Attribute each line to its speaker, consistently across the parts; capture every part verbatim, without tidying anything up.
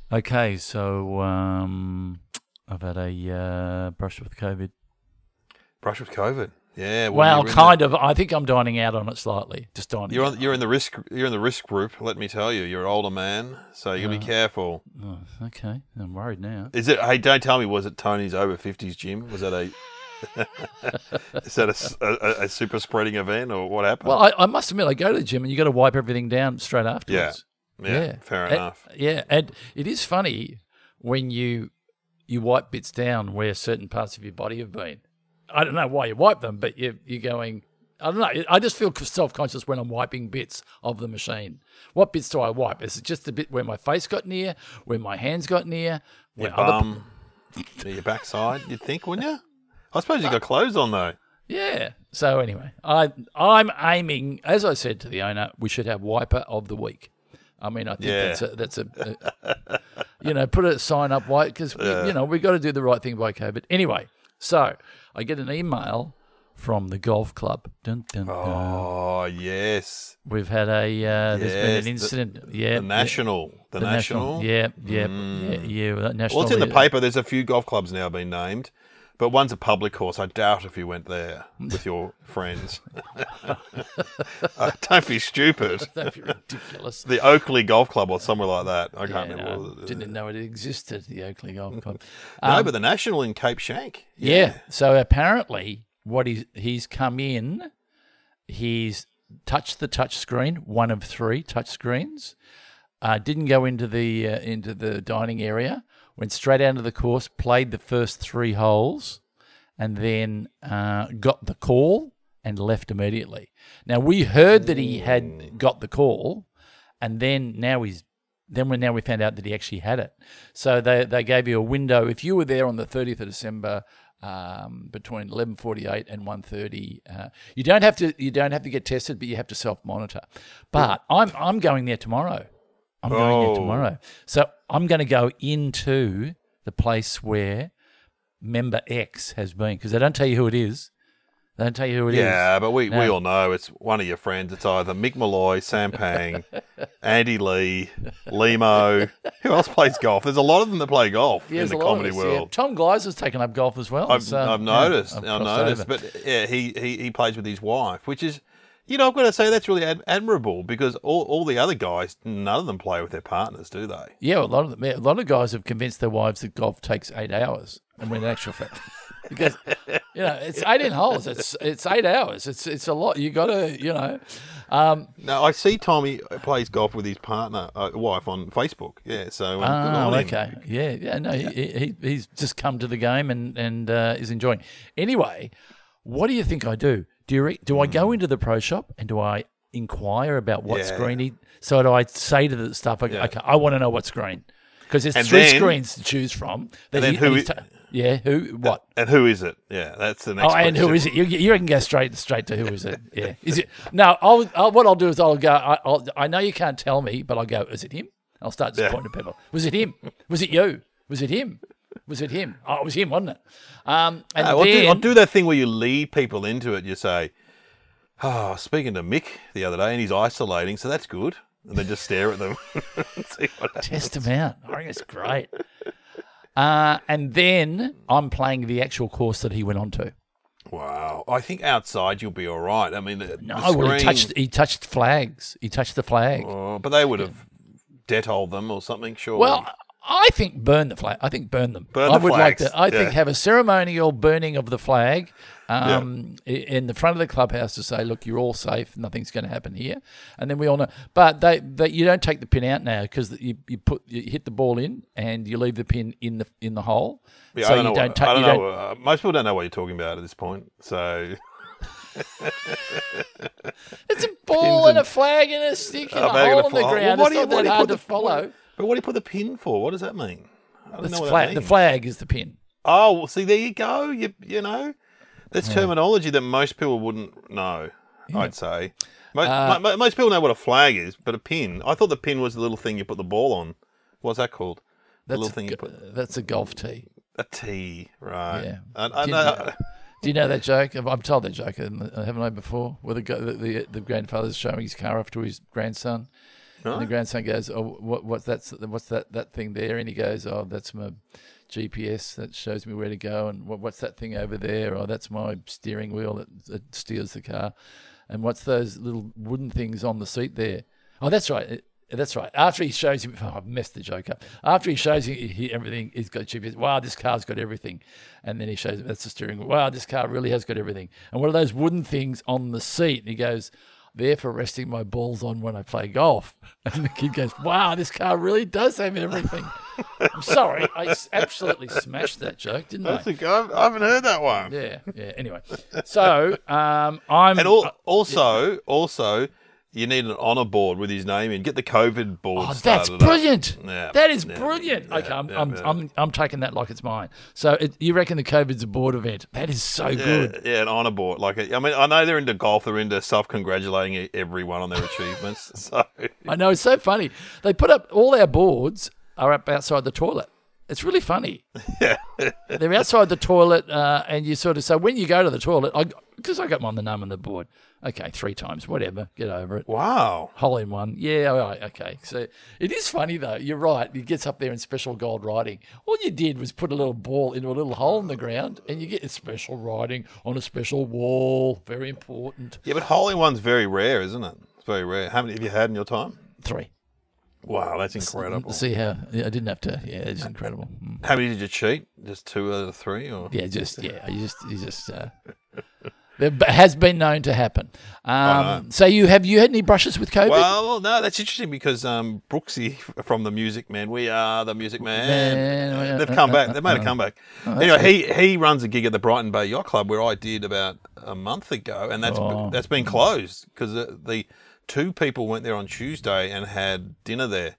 Speaker 1: Okay, so um, I've had a uh, brush with COVID.
Speaker 2: Brush with COVID. Yeah.
Speaker 1: Well, kind the, of. I think I'm dining out on it slightly. Just dining.
Speaker 2: You're
Speaker 1: out
Speaker 2: on, you're in the risk. You're in the risk group. Let me tell you, you're an older man, so you gotta
Speaker 1: Uh,
Speaker 2: be careful.
Speaker 1: Oh, okay, I'm worried now.
Speaker 2: Is it? Hey, don't tell me. Was it Tony's over fifties gym? Was that a? Is that a, a, a super spreading event or what happened?
Speaker 1: Well, I, I must admit, I go to the gym and you got to wipe everything down straight afterwards.
Speaker 2: Yeah, yeah, fair
Speaker 1: And-
Speaker 2: enough.
Speaker 1: Yeah, and it is funny when you you wipe bits down where certain parts of your body have been. I don't know why you wipe them, but you you're going. I don't know. I just feel self conscious when I'm wiping bits of the machine. What bits do I wipe? Is it just the bit where my face got near, where my hands got near,
Speaker 2: Your
Speaker 1: where other
Speaker 2: bum, your backside. You'd think, wouldn't you? I suppose you got clothes on though.
Speaker 1: Yeah. So anyway, I I'm aiming, as I said to the owner, we should have wiper of the week. I mean, I think
Speaker 2: Yeah.
Speaker 1: that's a that's a, a you know, put a sign up why because
Speaker 2: Yeah.
Speaker 1: you know we've got to do the right thing by COVID. Anyway, so I get an email from the golf club. Dun, dun, dun.
Speaker 2: Oh yes,
Speaker 1: We've had a uh, there's been
Speaker 2: Yes,
Speaker 1: an
Speaker 2: the-
Speaker 1: incident. yeah,
Speaker 2: the national, the,
Speaker 1: the
Speaker 2: national.
Speaker 1: Yeah, yeah,
Speaker 2: Mm.
Speaker 1: yeah, yeah. National.
Speaker 2: Well, it's in the paper. There's a few golf clubs now being named, but one's a public course. I doubt if you went there with your friends. Uh, don't be stupid.
Speaker 1: That'd be ridiculous.
Speaker 2: The Oakley Golf Club or somewhere like that. I can't
Speaker 1: Yeah,
Speaker 2: remember.
Speaker 1: no,
Speaker 2: what it-
Speaker 1: didn't know it existed. The Oakley Golf Club.
Speaker 2: No,
Speaker 1: Um,
Speaker 2: but the national in Cape Shank.
Speaker 1: Yeah. So apparently, what he's he's come in, he's touched the touch screen, one of three touch screens. Uh, didn't go into the uh, into the dining area. Went straight out of the course, played the first three holes, and then uh, got the call and left immediately. Now we heard that he had got the call, and then now he's then we now we found out that he actually had it. So they they gave you a window if you were there on the thirtieth of December. Um, between eleven forty-eight and one thirty, uh, you don't have to you don't have to get tested, but you have to self monitor. But I'm I'm going there tomorrow. I'm going
Speaker 2: Oh.
Speaker 1: there tomorrow, so I'm going to go into the place where member X has been because they don't tell you who it is. They don't tell you who it is.
Speaker 2: Yeah, but we, we
Speaker 1: No.
Speaker 2: all know it's one of your friends. It's either Mick Malloy, Sam Pang, Andy Lee, Limo. Who else plays golf? There's a lot of them that play golf
Speaker 1: Yeah,
Speaker 2: in
Speaker 1: there's
Speaker 2: the
Speaker 1: a lot of
Speaker 2: comedy
Speaker 1: us, yeah.
Speaker 2: world.
Speaker 1: Tom Gleiser's taken up golf as well.
Speaker 2: I've,
Speaker 1: so,
Speaker 2: I've
Speaker 1: yeah,
Speaker 2: noticed.
Speaker 1: I've
Speaker 2: I've
Speaker 1: crossed
Speaker 2: noticed.
Speaker 1: over.
Speaker 2: But yeah, he, he, he plays with his wife, which is, you know, I've got to say that's really ad- admirable because all, all the other guys, none of them play with their partners, do they?
Speaker 1: Yeah, a lot of them. Yeah, a lot of guys have convinced their wives that golf takes eight hours, and when in actual fact, because you know it's eighteen holes, it's it's eight hours. It's it's a lot. You got to you know. Um,
Speaker 2: No, I see Tommy plays golf with his partner, uh, wife on Facebook. Yeah, so um, good
Speaker 1: oh,
Speaker 2: on him.
Speaker 1: okay, yeah, yeah. No, he, he he's just come to the game and and uh, is enjoying. Anyway, what do you think I do? Do you re- do I go into the pro shop and do I inquire about what
Speaker 2: Yeah.
Speaker 1: screen he? So do I say to the staff, okay,
Speaker 2: Yeah.
Speaker 1: okay I want to know what screen because there's
Speaker 2: And
Speaker 1: three
Speaker 2: then-
Speaker 1: screens to choose from. That
Speaker 2: and then
Speaker 1: he-
Speaker 2: who
Speaker 1: he's
Speaker 2: i-
Speaker 1: ta- yeah, who? What?
Speaker 2: And who is it? Yeah, that's the next
Speaker 1: Oh, and who
Speaker 2: question.
Speaker 1: is it? You, you can go straight straight to who is it? Yeah, is it? No, I'll, I'll what I'll do is I'll go. I, I'll, I know you can't tell me, but I'll go. Is it him? I'll start just
Speaker 2: Yeah.
Speaker 1: pointing to people. Was it him? Was it you? Was it him? Was it him? Oh, it was him, wasn't it? Um, and
Speaker 2: No, I'll,
Speaker 1: then
Speaker 2: do, I'll do that thing where you lead people into it. You say, oh, speaking to Mick the other day, and he's isolating, so that's good. And then just stare at them and see what happens.
Speaker 1: test him out. I think it's great. Uh, and then I'm playing the actual course that he went on to.
Speaker 2: Wow. I think outside you'll be all right. I mean, the,
Speaker 1: No,
Speaker 2: the
Speaker 1: well, he
Speaker 2: screen-
Speaker 1: touched he touched flags. He touched the flag.
Speaker 2: Oh, but they would have dead-holed them or something, sure.
Speaker 1: Well, I think burn the flag. I think burn them.
Speaker 2: Burn
Speaker 1: I
Speaker 2: the
Speaker 1: would like
Speaker 2: flags,
Speaker 1: to. I think
Speaker 2: yeah.
Speaker 1: have a ceremonial burning of the flag um, i in the front of the clubhouse to say, "Look, you're all safe. Nothing's going to happen here." And then we all know. But they, they you don't take the pin out now because you, you put you hit the ball in and you leave the pin in the in the hole.
Speaker 2: Yeah,
Speaker 1: so
Speaker 2: I don't
Speaker 1: you
Speaker 2: know.
Speaker 1: don't
Speaker 2: what,
Speaker 1: take.
Speaker 2: I don't
Speaker 1: you
Speaker 2: know.
Speaker 1: don't,
Speaker 2: uh, most people don't know what you're talking about at this point. So
Speaker 1: it's a ball and
Speaker 2: and-
Speaker 1: a flag and a stick and
Speaker 2: Oh,
Speaker 1: a
Speaker 2: bag and
Speaker 1: hole
Speaker 2: a
Speaker 1: in the
Speaker 2: flag.
Speaker 1: ground.
Speaker 2: Well, what
Speaker 1: it's
Speaker 2: do you-
Speaker 1: not
Speaker 2: what
Speaker 1: that
Speaker 2: do you
Speaker 1: hard
Speaker 2: put
Speaker 1: to
Speaker 2: the-
Speaker 1: follow.
Speaker 2: what- But what do you put the pin for? What does that mean? I don't
Speaker 1: It's
Speaker 2: know what
Speaker 1: flag.
Speaker 2: that
Speaker 1: The
Speaker 2: means.
Speaker 1: flag is the pin.
Speaker 2: Oh, well, see, there you go. You you know, that's terminology that most people wouldn't know. I'd say. Most,
Speaker 1: Uh,
Speaker 2: mo- most people know what a flag is, but a pin. I thought the pin was the little thing you put the ball on. What's that called? The
Speaker 1: That's
Speaker 2: little
Speaker 1: a,
Speaker 2: thing you
Speaker 1: go-
Speaker 2: put
Speaker 1: that's a golf tee.
Speaker 2: a tee, right?
Speaker 1: Yeah.
Speaker 2: I, I
Speaker 1: Didn't
Speaker 2: know.
Speaker 1: know. Do you know that joke? I've I've told that joke, haven't I, before? Where the, go- the, the the grandfather's showing his car off to his grandson,
Speaker 2: No?
Speaker 1: And the grandson goes, "Oh, what, what's that? What's that, that thing there?" And he goes, "Oh, that's my G P S that shows me where to go." And what, what's that thing over there? "Oh, that's my steering wheel that, that steers the car." "And what's those little wooden things on the seat there?" "Oh, that's right. That's right." After he shows you, oh, I've messed the joke up. After he shows you he, everything, he's got G P S. "Wow, this car's got everything." And then he shows him, "That's the steering wheel. Wow, this car really has got everything." "And what are those wooden things on the seat?" And he goes, "They're for resting my balls on when I play golf." And the kid goes, "Wow, this car really does have everything." I'm sorry, I absolutely smashed that joke, didn't
Speaker 2: That's
Speaker 1: I?
Speaker 2: a, I haven't heard that one.
Speaker 1: Yeah, yeah. Anyway, so um, I'm
Speaker 2: And al-
Speaker 1: uh,
Speaker 2: also, also, you need an honour board with his name in. Get the COVID board
Speaker 1: Oh, that's
Speaker 2: started
Speaker 1: brilliant.
Speaker 2: Up. Yeah,
Speaker 1: that is
Speaker 2: yeah,
Speaker 1: brilliant.
Speaker 2: yeah,
Speaker 1: okay, I'm,
Speaker 2: yeah,
Speaker 1: I'm,
Speaker 2: yeah.
Speaker 1: I'm, I'm taking that like it's mine. So it, you reckon the COVID's a board event? That is so
Speaker 2: Yeah,
Speaker 1: good.
Speaker 2: yeah, an honour board. Like, I mean, I know they're into golf. They're into self-congratulating everyone on their achievements. So
Speaker 1: I know, it's so funny. They put up, all our boards are up outside the toilet. It's really funny.
Speaker 2: yeah,
Speaker 1: They're outside the toilet, uh, and you sort of, so when you go to the toilet, I because I got them on the name on the board. Okay, three times, whatever, get over it.
Speaker 2: wow.
Speaker 1: Hole in one. Yeah, all right, okay. So it is funny, though. You're right. It gets up there in special gold writing. All you did was put a little ball into a little hole in the ground, and you get a special writing on a special wall. Very important.
Speaker 2: Yeah, but hole in one's very rare, isn't it? It's very rare. How many have you had in your time?
Speaker 1: Three.
Speaker 2: Wow, that's incredible.
Speaker 1: See how, yeah, I didn't have to, yeah, it's incredible. Mm.
Speaker 2: How many did you cheat? Just two out of three, or
Speaker 1: Yeah, just, yeah, you just, you just, uh, it has been known to happen. Um, so you have you had any brushes with COVID?
Speaker 2: Well, no, that's interesting because um, Brooksy from the Music Man, we are the Music Man.
Speaker 1: Man,
Speaker 2: They've
Speaker 1: uh,
Speaker 2: come
Speaker 1: uh,
Speaker 2: back.
Speaker 1: uh,
Speaker 2: They've made
Speaker 1: uh,
Speaker 2: a comeback.
Speaker 1: oh,
Speaker 2: Anyway, he he runs a gig at the Brighton Bay Yacht Club where I did about a month ago, and that's
Speaker 1: Oh.
Speaker 2: that's been closed because the, the two people went there on Tuesday and had dinner there,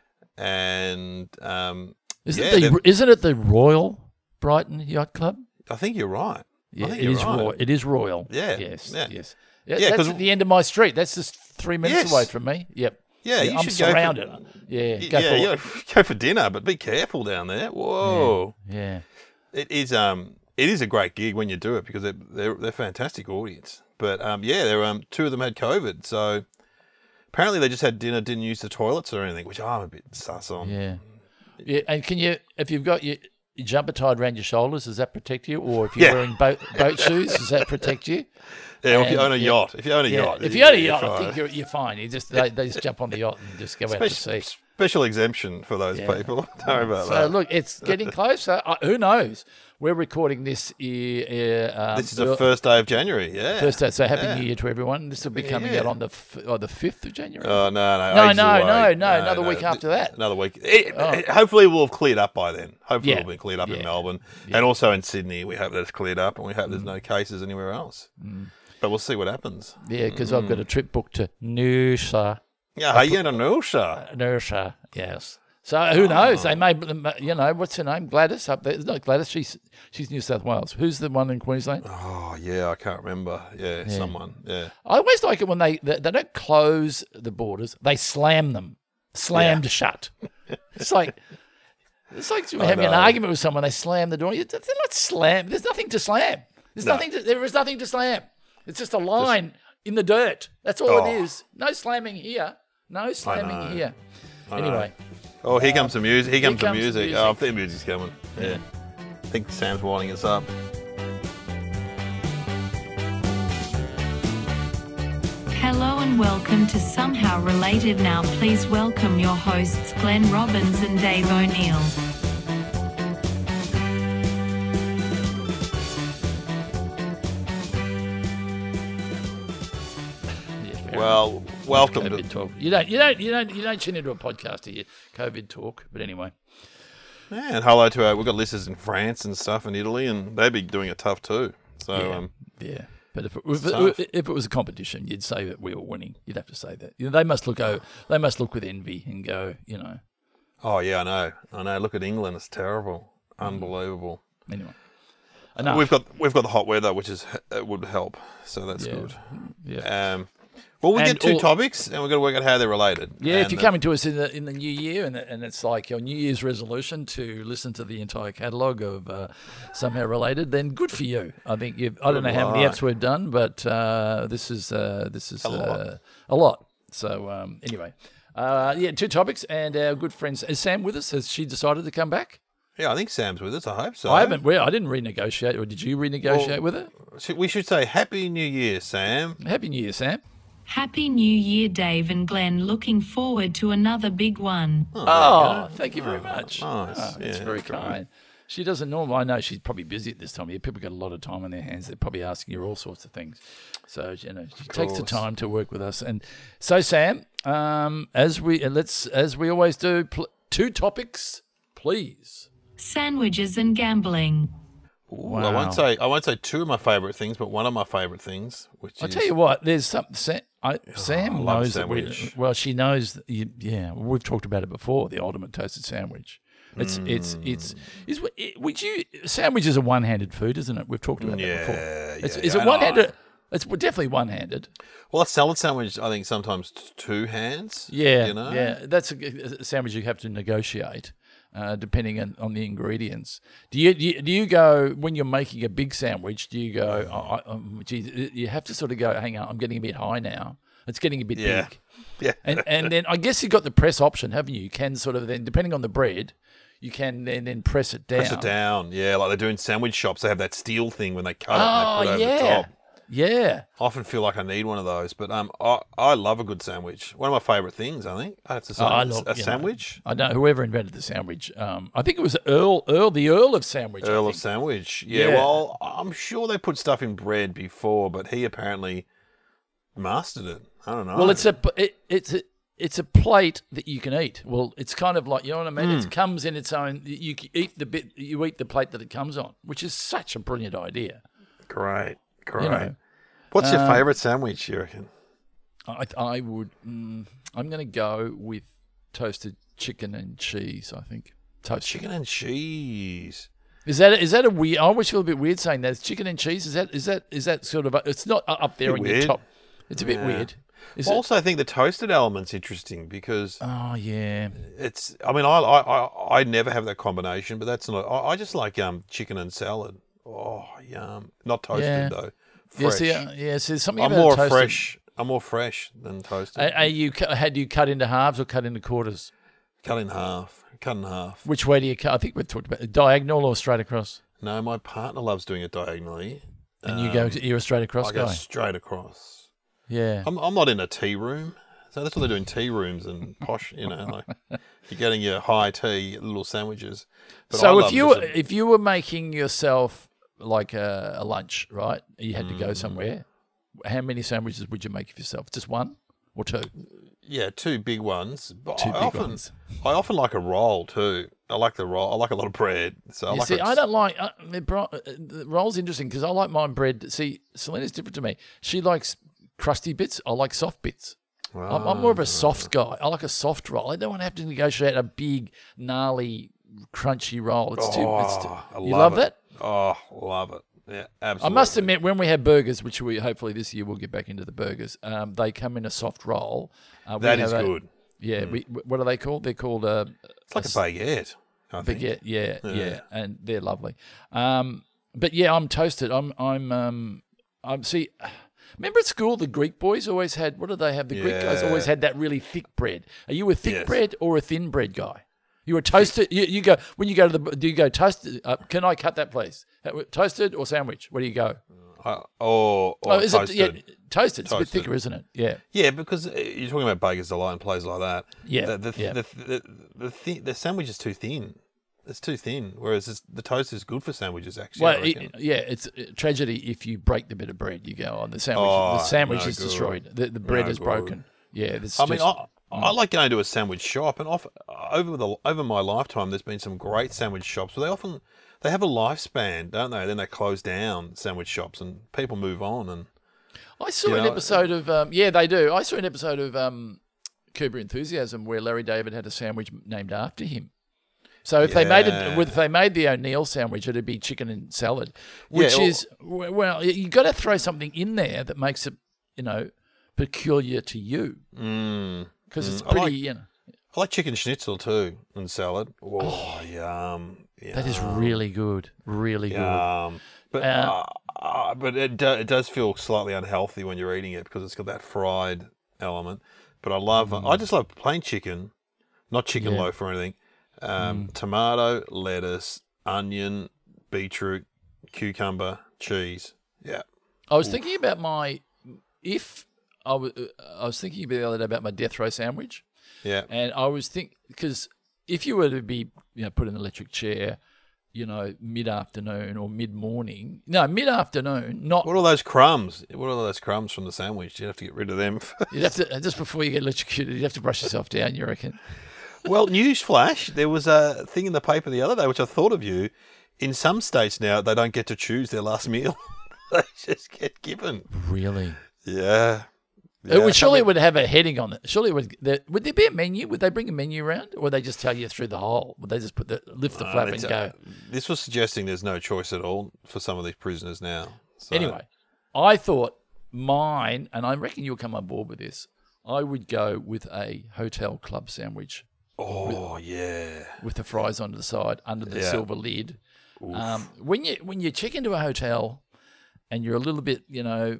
Speaker 2: and um,
Speaker 1: Isn't,
Speaker 2: yeah,
Speaker 1: it
Speaker 2: they've-
Speaker 1: the, isn't it the Royal Brighton Yacht Club?
Speaker 2: I think you're right. I
Speaker 1: Yeah,
Speaker 2: think
Speaker 1: it
Speaker 2: you're
Speaker 1: is
Speaker 2: right.
Speaker 1: royal. It is royal.
Speaker 2: Yeah,
Speaker 1: Yes.
Speaker 2: yeah.
Speaker 1: Yes. Yeah,
Speaker 2: Yeah,
Speaker 1: that's
Speaker 2: 'cause-
Speaker 1: at the end of my street. That's just three minutes
Speaker 2: Yes.
Speaker 1: away from me. Yep.
Speaker 2: Yeah, you
Speaker 1: I'm
Speaker 2: should go for-
Speaker 1: surrounded. yeah. Go
Speaker 2: yeah,
Speaker 1: for
Speaker 2: yeah, go for dinner, but be careful down there. Whoa.
Speaker 1: Yeah.
Speaker 2: It is um it is a great gig when you do it because they're they're, they're a fantastic audience. But um yeah, there um two of them had COVID, so apparently they just had dinner, didn't use the toilets or anything, which I'm a bit sus on.
Speaker 1: Yeah. Yeah. And can you, if you've got your, your jumper tied around your shoulders, does that protect you? Or if you're
Speaker 2: Yeah.
Speaker 1: wearing boat boat shoes, does that protect you?
Speaker 2: Yeah, or if you
Speaker 1: And-
Speaker 2: own a
Speaker 1: yeah.
Speaker 2: yacht, if you own a
Speaker 1: Yeah.
Speaker 2: yacht,
Speaker 1: If you own a
Speaker 2: you're
Speaker 1: yacht, I
Speaker 2: fine.
Speaker 1: think you're you're fine. You just they, they just jump on the yacht and just go out to
Speaker 2: Special,
Speaker 1: sea.
Speaker 2: special exemption for those
Speaker 1: Yeah.
Speaker 2: people. Don't worry about
Speaker 1: So
Speaker 2: that.
Speaker 1: look, it's getting closer. Uh, who knows? We're recording this. Uh, um,
Speaker 2: This is the first day of January. Yeah.
Speaker 1: First day, so happy
Speaker 2: Yeah.
Speaker 1: New Year to everyone. This will be coming
Speaker 2: Yeah.
Speaker 1: out on the f- oh, the fifth of January.
Speaker 2: Oh no, no,
Speaker 1: No,
Speaker 2: ages
Speaker 1: no,
Speaker 2: away.
Speaker 1: no, no, another week after that.
Speaker 2: Another week. It,
Speaker 1: Oh.
Speaker 2: it- hopefully, we'll have cleared up by then. Hopefully,
Speaker 1: Yeah.
Speaker 2: it'll be cleared up in
Speaker 1: Yeah.
Speaker 2: Melbourne and also in Sydney. We hope that it's cleared up, and we hope there's no cases anywhere else. But we'll see what happens.
Speaker 1: Yeah, because I've got a trip booked to Noosa.
Speaker 2: Yeah, how you going to Noosa?
Speaker 1: Noosa, yes. So who knows? They may, you know, what's her name? Gladys up there. It's not Gladys. She's she's New South Wales. Who's the one in Queensland?
Speaker 2: Oh yeah, I can't remember. Yeah, someone. Yeah.
Speaker 1: I always like it when they they, they don't close the borders; they slam them, slammed shut. It's like it's like you're having an
Speaker 2: know.
Speaker 1: argument with someone. They slam the door. You- They're not slam. There's nothing to slam. There's
Speaker 2: No.
Speaker 1: nothing. To, there is nothing to slam. It's just a line in the dirt. That's all
Speaker 2: Oh.
Speaker 1: it is. No slamming here. No slamming
Speaker 2: know.
Speaker 1: here.
Speaker 2: I know.
Speaker 1: Anyway,
Speaker 2: Oh, here comes the music. Here comes,
Speaker 1: comes
Speaker 2: the
Speaker 1: the
Speaker 2: music.
Speaker 1: music.
Speaker 2: Oh, I think the music's coming. Yeah. I think Sam's winding us up.
Speaker 3: Hello and welcome to Somehow Related. Now please welcome your hosts Glenn Robbins and Dave O'Neill.
Speaker 1: yeah, fair
Speaker 2: Well, welcome
Speaker 1: COVID
Speaker 2: to.
Speaker 1: talk. You don't. You don't. You don't. You don't tune into a podcast here. COVID talk. But anyway.
Speaker 2: Yeah, and hello to our. We've got listeners in France and stuff in Italy, and they'd be doing it tough too. So,
Speaker 1: Yeah.
Speaker 2: um,
Speaker 1: Yeah. But if it, if,
Speaker 2: tough.
Speaker 1: it, if it was a competition, you'd say that we were winning. You'd have to say that. You know, they must look. Oh, they must look with envy and go. You know.
Speaker 2: oh yeah, I know, I know. Look at England; it's terrible, unbelievable.
Speaker 1: Anyway. Enough.
Speaker 2: We've got we've got the hot weather, which is uh, would help, so that's
Speaker 1: Yeah.
Speaker 2: good.
Speaker 1: Yeah.
Speaker 2: Um, well, we
Speaker 1: And
Speaker 2: get two
Speaker 1: all-
Speaker 2: topics, and we've got to work out how they're related.
Speaker 1: Yeah,
Speaker 2: and
Speaker 1: if you're
Speaker 2: the-
Speaker 1: coming to us in the in the new year, and and it's like your New Year's resolution to listen to the entire catalogue of uh, Somehow Related, then good for you. I think you. I don't know
Speaker 2: Good
Speaker 1: how many
Speaker 2: luck.
Speaker 1: apps we've done, but uh, this is uh, this is
Speaker 2: A lot.
Speaker 1: uh, a lot. So um, anyway, Uh, yeah, two topics, and our good friend is Sam with us. Has she decided to come back?
Speaker 2: Yeah, I think Sam's with us. I hope so.
Speaker 1: I haven't. Well, I didn't renegotiate, or did you renegotiate
Speaker 2: Well,
Speaker 1: with her?
Speaker 2: Should- We should say Happy New Year, Sam.
Speaker 1: Happy New Year, Sam.
Speaker 3: Happy New Year, Dave and Glenn. Looking forward to another big one.
Speaker 1: Oh, thank you very much.
Speaker 2: nice.
Speaker 1: Oh, that's
Speaker 2: Yeah,
Speaker 1: very
Speaker 2: that's right.
Speaker 1: kind. She doesn't normally. I know she's probably busy at this time of year. People got a lot of time on their hands. They're probably asking her all sorts of things. So you know, she takes the
Speaker 2: course.
Speaker 1: time to work with us. And so, Sam, um, as we uh, let's as we always do, pl- two topics, please.
Speaker 3: Sandwiches and gambling.
Speaker 2: Ooh, I won't say I won't say two of my favourite things, but one of my favourite things, which
Speaker 1: I'll
Speaker 2: is
Speaker 1: tell you what. There's some. Sam, I, Sam
Speaker 2: I love
Speaker 1: knows that we.
Speaker 2: sandwich.
Speaker 1: Well, she knows. That you, yeah, we've talked about it before. The ultimate toasted sandwich. It's it's it's is it, would you sandwich is a one-handed food, isn't it? We've talked about
Speaker 2: Yeah,
Speaker 1: that before.
Speaker 2: yeah,
Speaker 1: It's,
Speaker 2: yeah,
Speaker 1: is it
Speaker 2: and
Speaker 1: one-handed? It's definitely one-handed.
Speaker 2: well, a salad sandwich. I think sometimes t- two hands.
Speaker 1: Yeah,
Speaker 2: you know.
Speaker 1: yeah. That's a, a sandwich you have to negotiate, uh, depending on, on the ingredients. Do you, do you do you go when you're making a big sandwich? Do you go? Oh, I, um, geez, you have to sort of go. Hang on, I'm getting a bit high now. It's getting a bit
Speaker 2: Yeah.
Speaker 1: big.
Speaker 2: Yeah.
Speaker 1: And and then I guess you've got the press option, haven't you? You can sort of then, depending on the bread, you can then, then press it down.
Speaker 2: Press it down. Yeah, like they do in sandwich shops. They have that steel thing when they cut
Speaker 1: Oh,
Speaker 2: it and they put it over
Speaker 1: yeah.
Speaker 2: the top.
Speaker 1: Yeah.
Speaker 2: I often feel like I need one of those, but um, I, I love a good sandwich. One of my favourite things, I think. I have to say,
Speaker 1: Oh, I
Speaker 2: a-
Speaker 1: love-
Speaker 2: a
Speaker 1: you know,
Speaker 2: sandwich.
Speaker 1: I know whoever invented the sandwich. Um, I think it was Earl, Earl, the Earl of Sandwich. I
Speaker 2: Earl of
Speaker 1: think.
Speaker 2: Sandwich. Yeah,
Speaker 1: Yeah.
Speaker 2: well, I'm sure they put stuff in bread before, but he apparently mastered it. I don't know.
Speaker 1: Well, it's a it, it's a it's a plate that you can eat. Well, it's kind of like, you know what I mean.
Speaker 2: Hmm.
Speaker 1: It comes in its own. You c- eat the bit. You eat the plate that it comes on, which is such a brilliant idea.
Speaker 2: great. Great.
Speaker 1: You know,
Speaker 2: What's your
Speaker 1: um,
Speaker 2: favourite sandwich, you reckon?
Speaker 1: I I would. Mm, I'm going to go with toasted chicken and cheese. I think toasted
Speaker 2: Chicken and cheese.
Speaker 1: Is that is that a weird? I always feel a bit weird saying that. It's chicken and cheese. Is that is that is that sort of? A, it's not up there
Speaker 2: Bit
Speaker 1: on your
Speaker 2: weird.
Speaker 1: top. It's a bit
Speaker 2: Yeah.
Speaker 1: weird. Is
Speaker 2: I
Speaker 1: it?
Speaker 2: also think the toasted element's interesting because
Speaker 1: Oh yeah.
Speaker 2: it's. I mean, I, I I I never have that combination, but that's not. I, I just like um chicken and salad. Oh yum! Not toasted
Speaker 1: Yeah.
Speaker 2: though.
Speaker 1: Yeah,
Speaker 2: Fresh.
Speaker 1: see, uh, yeah, see, there's something
Speaker 2: I'm
Speaker 1: about
Speaker 2: more
Speaker 1: toasted.
Speaker 2: fresh. I'm more fresh than toasted.
Speaker 1: Are, are you cu- had you cut into halves or cut into quarters?
Speaker 2: Cut in half. Cut in half.
Speaker 1: Which way do you cut? I think we've talked about diagonal or straight across.
Speaker 2: No, my partner loves doing it diagonally.
Speaker 1: And you go,
Speaker 2: Um,
Speaker 1: you're a straight across
Speaker 2: I go
Speaker 1: guy.
Speaker 2: straight across.
Speaker 1: Yeah.
Speaker 2: I'm I'm not in a tea room. So that's what they do in tea rooms and posh, you know, like you're getting your high tea little sandwiches. But I
Speaker 1: So if
Speaker 2: love
Speaker 1: you
Speaker 2: just
Speaker 1: were,
Speaker 2: a-
Speaker 1: if you were making yourself like a, a lunch, right? You had to
Speaker 2: Mm.
Speaker 1: go somewhere. How many sandwiches would you make of yourself? Just one or two?
Speaker 2: yeah, two big ones. But
Speaker 1: Two
Speaker 2: I
Speaker 1: big
Speaker 2: often,
Speaker 1: ones.
Speaker 2: I often like a roll too. I like the roll. I like a lot of bread. So I
Speaker 1: You
Speaker 2: like
Speaker 1: see,
Speaker 2: a-
Speaker 1: I don't like uh, the, bro- uh, the roll's interesting because I like mine bread. See, Selena's different to me. She likes crusty bits. I like soft bits. I'm, I'm more of a soft guy. I like a soft roll. I don't want to have to negotiate a big, gnarly, crunchy roll. It's too. It's too
Speaker 2: Oh, I
Speaker 1: you
Speaker 2: love
Speaker 1: love
Speaker 2: it.
Speaker 1: that?
Speaker 2: Oh, love it. Yeah,
Speaker 1: I
Speaker 2: absolutely.
Speaker 1: must admit, when we have burgers, which we hopefully this year we'll get back into the burgers, um, they come in a soft roll. Uh, we
Speaker 2: that
Speaker 1: have
Speaker 2: is
Speaker 1: a-
Speaker 2: good.
Speaker 1: Yeah. We, what are they called? They're called uh,
Speaker 2: It's like a baguette. I think.
Speaker 1: baguette. Yeah, yeah,
Speaker 2: Yeah.
Speaker 1: and they're lovely. Um, but yeah, I'm toasted. I'm, I'm, um, I'm. See, remember at school the Greek boys always had. What do they have? The Greek guys
Speaker 2: Yeah.
Speaker 1: always had that really thick bread. Are you a thick
Speaker 2: Yes.
Speaker 1: bread or a thin bread guy? You were toasted. You, you go when you go to the. Do you go toasted? Uh, can I cut that, please? Uh, Toasted or sandwich? Where do you go?
Speaker 2: Uh, or or
Speaker 1: Oh, is
Speaker 2: toasted.
Speaker 1: it? Yeah, toasted. It's a bit
Speaker 2: Toasted.
Speaker 1: thicker, isn't it? Yeah.
Speaker 2: Yeah, because uh, you're talking about Baker's Delight and places like that.
Speaker 1: Yeah,
Speaker 2: The the
Speaker 1: yeah.
Speaker 2: the, the, the, thi- the sandwich is too thin. It's too thin. Whereas it's, the toast is good for sandwiches. Actually, I
Speaker 1: Well,
Speaker 2: reckon.
Speaker 1: it, yeah, it's a tragedy if you break the bit of bread. You go on the sandwich.
Speaker 2: Oh,
Speaker 1: the sandwich
Speaker 2: no
Speaker 1: is
Speaker 2: good.
Speaker 1: destroyed. The, the bread
Speaker 2: No
Speaker 1: is
Speaker 2: good.
Speaker 1: broken. Yeah, this
Speaker 2: I mean,
Speaker 1: just,
Speaker 2: I, I like going to a sandwich shop, and off, over the over my lifetime, there's been some great sandwich shops. But they often they have a lifespan, don't they? Then they close down sandwich shops, and people move on. And
Speaker 1: I saw
Speaker 2: you
Speaker 1: an
Speaker 2: know,
Speaker 1: episode of um, yeah, they do. I saw an episode of um, Curb Your Enthusiasm where Larry David had a sandwich named after him. So if they made it,
Speaker 2: Yeah.
Speaker 1: if they made the O'Neill sandwich, it'd be chicken and salad, which
Speaker 2: Yeah, well-
Speaker 1: is well, you got to throw something in there that makes it, you know, peculiar to you
Speaker 2: mm,
Speaker 1: because it's
Speaker 2: I
Speaker 1: pretty,
Speaker 2: like-
Speaker 1: you know.
Speaker 2: I like chicken schnitzel too and salad. Oh, yum, yum.
Speaker 1: That is really good, really good.
Speaker 2: Um, but
Speaker 1: Uh,
Speaker 2: uh, uh, but it do, it does feel slightly unhealthy when you're eating it because it's got that fried element. but I love.
Speaker 1: Mm.
Speaker 2: I just love plain chicken, not chicken
Speaker 1: Yeah.
Speaker 2: loaf or anything. Um,
Speaker 1: Mm.
Speaker 2: Tomato, lettuce, onion, beetroot, cucumber, cheese. Yeah.
Speaker 1: I was thinking about my if I was I was thinking the other day about my death row sandwich,
Speaker 2: Yeah.
Speaker 1: and I was think because if you were to be you know put in an electric chair, you know mid afternoon or mid morning, no mid afternoon, not
Speaker 2: What are those crumbs? What are those crumbs from the sandwich? You have to get rid of them.
Speaker 1: you'd have to just before you get electrocuted, you'd have to brush yourself down. You reckon?
Speaker 2: Well, newsflash, there was a thing in the paper the other day, which I thought of you. In some states now, they don't get to choose their last meal. They just get given.
Speaker 1: Really?
Speaker 2: Yeah.
Speaker 1: It would,
Speaker 2: Yeah.
Speaker 1: surely it would have a heading on it. Surely it would there, would there be a menu? Would they bring a menu around, or would they just tell you through the hole? Would they just put the lift the
Speaker 2: Uh,
Speaker 1: flap
Speaker 2: it's,
Speaker 1: and go?
Speaker 2: uh, This was suggesting there's no choice at all for some of these prisoners now. So,
Speaker 1: Anyway, I thought mine, and I reckon you'll come on board with this. I would go with a hotel club sandwich
Speaker 2: Oh, yeah.
Speaker 1: with the fries on the side under the
Speaker 2: Yeah.
Speaker 1: silver lid. Um, when you when you check into a hotel and you're a little bit, you know,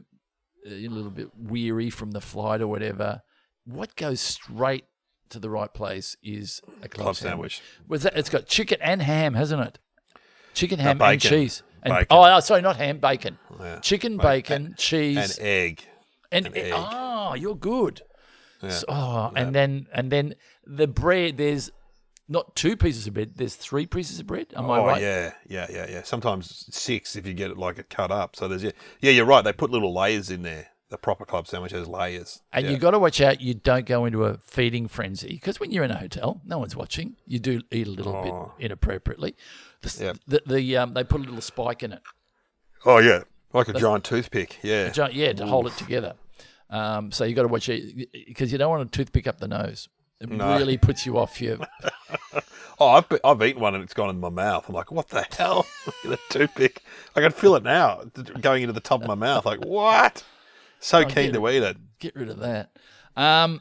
Speaker 1: a little bit weary from the flight or whatever, what goes straight to the right place is a club,
Speaker 2: Club
Speaker 1: sandwich.
Speaker 2: sandwich.
Speaker 1: Was that? It's got chicken and ham, hasn't it? Chicken, ham, and
Speaker 2: bacon.
Speaker 1: cheese. And,
Speaker 2: Bacon.
Speaker 1: Oh, sorry, not ham, bacon.
Speaker 2: Yeah.
Speaker 1: Chicken, bacon, cheese,
Speaker 2: An egg.
Speaker 1: and,
Speaker 2: an egg.
Speaker 1: oh, you're good.
Speaker 2: Yeah.
Speaker 1: So- oh, and then and then the bread. There's not two pieces of bread. There's three pieces of bread. Am I
Speaker 2: Oh,
Speaker 1: right?
Speaker 2: yeah, yeah, yeah, yeah. Sometimes six if you get it like it cut up. So there's, yeah, yeah, you're right. They put little layers in there. The proper club sandwich has layers.
Speaker 1: And
Speaker 2: yeah.
Speaker 1: you got to watch out. You don't go into a feeding frenzy because when you're in a hotel, no one's watching. You do eat a little
Speaker 2: Oh.
Speaker 1: bit inappropriately. The,
Speaker 2: Yep.
Speaker 1: the, the um, they put a little spike in it.
Speaker 2: Oh, yeah. Like a giant toothpick. Yeah.
Speaker 1: Ju- Yeah, to hold it together. Um, so you got to watch it because you don't want a toothpick up the nose. It
Speaker 2: No.
Speaker 1: really puts you off your.
Speaker 2: Oh, I've, be- I've eaten one and it's gone in my mouth. I'm like, what the hell? Look at the toothpick. I can feel it now going into the top of my mouth. Like, what? So
Speaker 1: Oh,
Speaker 2: keen
Speaker 1: get
Speaker 2: to eat it.
Speaker 1: Get rid of that. Um,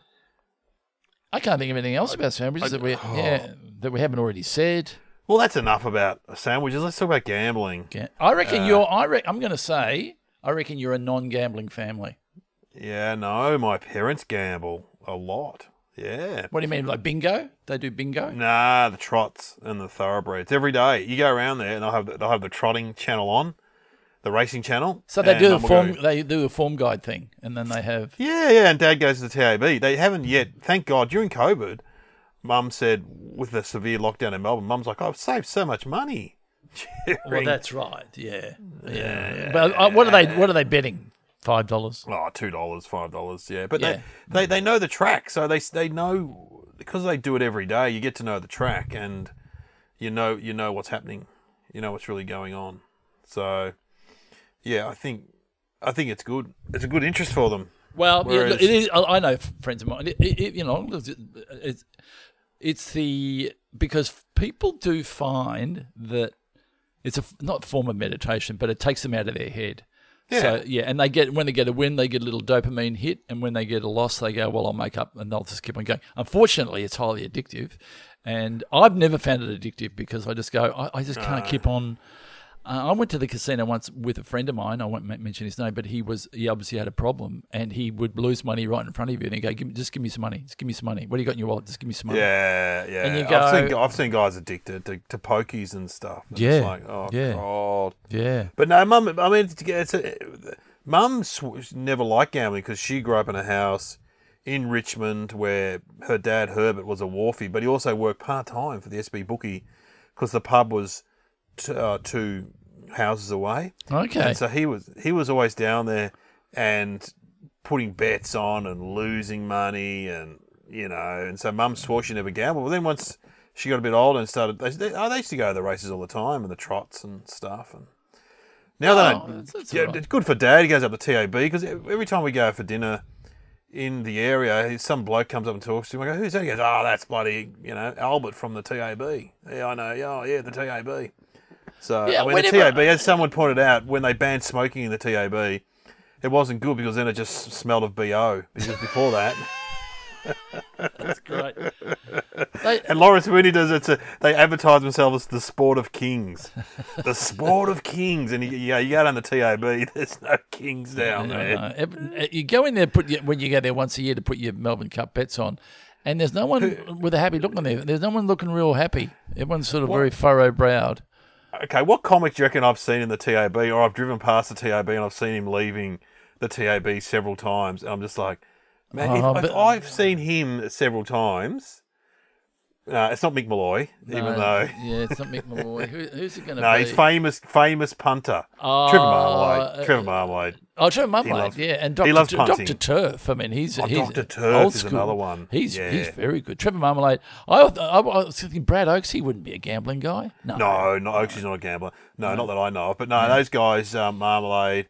Speaker 1: I can't think of anything else about sandwiches that we
Speaker 2: oh.
Speaker 1: yeah that we haven't already said.
Speaker 2: Well, that's enough about sandwiches. Let's talk about gambling.
Speaker 1: Yeah. I reckon
Speaker 2: Uh,
Speaker 1: you're. I re- I'm going to say. I reckon you're a non-gambling family.
Speaker 2: Yeah, no, my parents gamble a lot. Yeah.
Speaker 1: What do you mean, like bingo? They do bingo.
Speaker 2: Nah, the trots and the thoroughbreds every day. You go around there, and they'll have the, they'll have the trotting channel on, the racing channel.
Speaker 1: So they
Speaker 2: and
Speaker 1: do the
Speaker 2: Mum will
Speaker 1: form.
Speaker 2: go,
Speaker 1: They do a form guide thing, and then they have.
Speaker 2: yeah, yeah, and Dad goes to the T A B. They haven't yet. Thank God, during COVID, Mum said with the severe lockdown in Melbourne, Mum's like, I've saved so much money.
Speaker 1: Well,
Speaker 2: during-
Speaker 1: that's right. Yeah, yeah. But uh, what are they? What are they betting? Five dollars.
Speaker 2: Oh, two dollars, five dollars, yeah. But
Speaker 1: Yeah.
Speaker 2: They, they they know the track, so they they know because they do it every day. You get to know the track, and you know you know what's happening. You know what's really going on. So, yeah, I think I think it's good. It's a good interest for them.
Speaker 1: Well, yeah,
Speaker 2: Whereas-
Speaker 1: look, it is. I I know friends of mine. It, it, it- you know, it's it's the because people do find that it's a not a form of meditation, but it takes them out of their head.
Speaker 2: Yeah.
Speaker 1: So yeah, and they get when they get a win, they get a little dopamine hit, and when they get a loss, they go, "Well, I'll make up," and they'll just keep on going. Unfortunately, it's highly addictive, and I've never found it addictive because I just go, I, I just can't keep on. Uh, I went to the casino once with a friend of mine. I won't m- mention his name, but he was he obviously had a problem, and he would lose money right in front of you, and he'd go, give me, "Just give me some money. Just give me some money. What do you got in your wallet? Just give me some money."
Speaker 2: Yeah, yeah.
Speaker 1: And you
Speaker 2: I've seen
Speaker 1: go-
Speaker 2: I've seen guys addicted to, to pokies and stuff. And
Speaker 1: Yeah,
Speaker 2: it's like, oh
Speaker 1: yeah.
Speaker 2: god.
Speaker 1: Yeah.
Speaker 2: But no, mum. I mean, it's, it's a, mum sw- never liked gambling because she grew up in a house in Richmond where her dad Herbert was a wharfie, but he also worked part time for the S B Bookie because the pub was t- uh, two houses away.
Speaker 1: Okay.
Speaker 2: And so he was he was always down there and putting bets on and losing money and you know. And so mum swore she never gambled. But then once she got a bit older and started, they, they, oh, they used to go to the races all the time and the trots and stuff. And now they
Speaker 1: Oh,
Speaker 2: don't.
Speaker 1: that's- that's
Speaker 2: yeah,
Speaker 1: all right.
Speaker 2: it's good for Dad. He goes up to T A B because every time we go for dinner in the area, some bloke comes up and talks to him. I go, "Who's that?" He goes, "Oh, that's bloody you know Albert from the T A B." Yeah, I know. Yeah, oh, yeah, the T A B. So
Speaker 1: Yeah,
Speaker 2: I mean,
Speaker 1: whenever-
Speaker 2: the T A B, as someone pointed out, when they banned smoking in the T A B, it wasn't good because then it just smelled of B O. Because before that,
Speaker 1: That's great. They,
Speaker 2: And Lawrence Mooney does it. To, they advertise themselves as the sport of kings, the sport of kings. And you, you, you go down the T A B, there's no kings down there.
Speaker 1: uh, ev- you go in there, put your, when you go there once a year to put your Melbourne Cup bets on, and there's no one with a happy look on there. There's no one looking real happy. Everyone's sort of
Speaker 2: What?
Speaker 1: very furrow-browed.
Speaker 2: Okay, what comic do you reckon I've seen in the T A B, or I've driven past the T A B and I've seen him leaving the T A B several times, and I'm just like, man,
Speaker 1: Oh,
Speaker 2: if,
Speaker 1: but-
Speaker 2: if I've seen him several times, no, it's not Mick Malloy, even
Speaker 1: No,
Speaker 2: though.
Speaker 1: yeah, it's not Mick Malloy. Who, who's it going to
Speaker 2: No,
Speaker 1: be?
Speaker 2: he's famous, famous punter.
Speaker 1: Oh,
Speaker 2: Trevor Marmalade.
Speaker 1: uh,
Speaker 2: Trevor Marmalade.
Speaker 1: Oh, Trevor Marmalade,
Speaker 2: loves-
Speaker 1: yeah, and
Speaker 2: he
Speaker 1: Doctor
Speaker 2: loves
Speaker 1: T-
Speaker 2: punting.
Speaker 1: Doctor Turf. I mean, he's
Speaker 2: Oh,
Speaker 1: he's
Speaker 2: Doctor Turf
Speaker 1: old
Speaker 2: is
Speaker 1: school.
Speaker 2: another one.
Speaker 1: He's
Speaker 2: Yeah.
Speaker 1: he's very good. Trevor Marmalade. I, I, I was thinking Brad Oakes. He wouldn't be a gambling guy. No,
Speaker 2: No, no, Oaksy's not a gambler. No, not that I know of. But no, those guys, um, Marmalade,